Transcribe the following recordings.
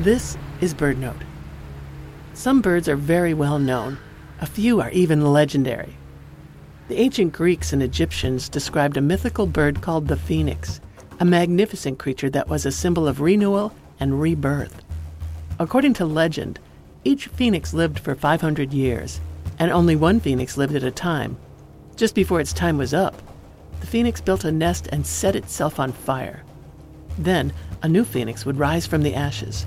This is BirdNote. Some birds are very well known. A few are even legendary. The ancient Greeks and Egyptians described a mythical bird called the phoenix, a magnificent creature that was a symbol of renewal and rebirth. According to legend, each phoenix lived for 500 years, and only one phoenix lived at a time. Just before its time was up, the phoenix built a nest and set itself on fire. Then, a new phoenix would rise from the ashes.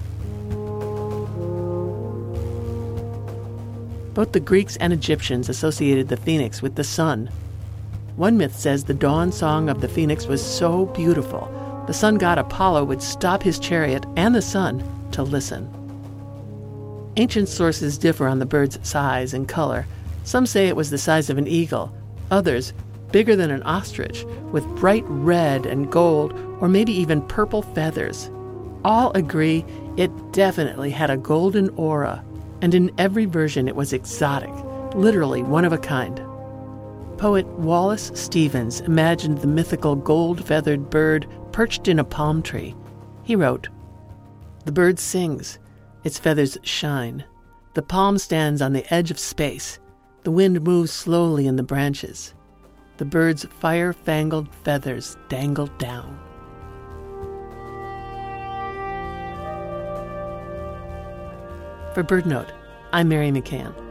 Both the Greeks and Egyptians associated the phoenix with the sun. One myth says the dawn song of the phoenix was so beautiful, the sun god Apollo would stop his chariot and the sun to listen. Ancient sources differ on the bird's size and color. Some say it was the size of an eagle, others bigger than an ostrich, with bright red and gold or maybe even purple feathers. All agree it definitely had a golden aura, and in every version it was exotic, literally one of a kind. Poet Wallace Stevens imagined the mythical gold-feathered bird perched in a palm tree. He wrote, "The bird sings, its feathers shine. The palm stands on the edge of space. The wind moves slowly in the branches. The bird's fire-fangled feathers dangle down." For BirdNote, I'm Mary McCann.